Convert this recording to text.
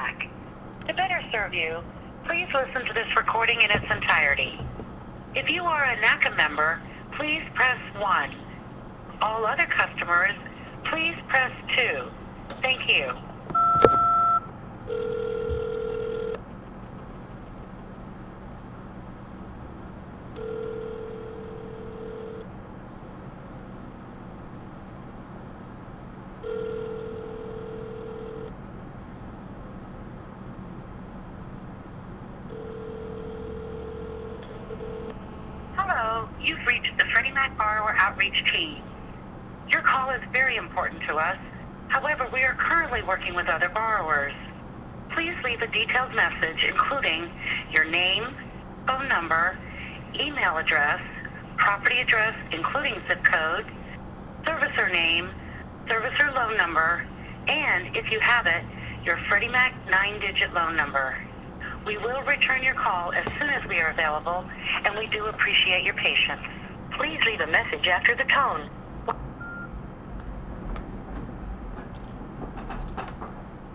back. To better serve you, please listen to this recording in its entirety. If you are a NACA member, please press 1. All other customers, please press 2. Thank you. Hello, you've reached the Freddie Mac Borrower Outreach Team. Your call is very important to us. However, we are currently working with other borrowers. Please leave a detailed message including your name, phone number, email address, property address including zip code, servicer name, servicer loan number, and, if you have it, your Freddie Mac 9-digit loan number. We will return your call as soon as we are available, and we do appreciate your patience. Please leave a message after the tone.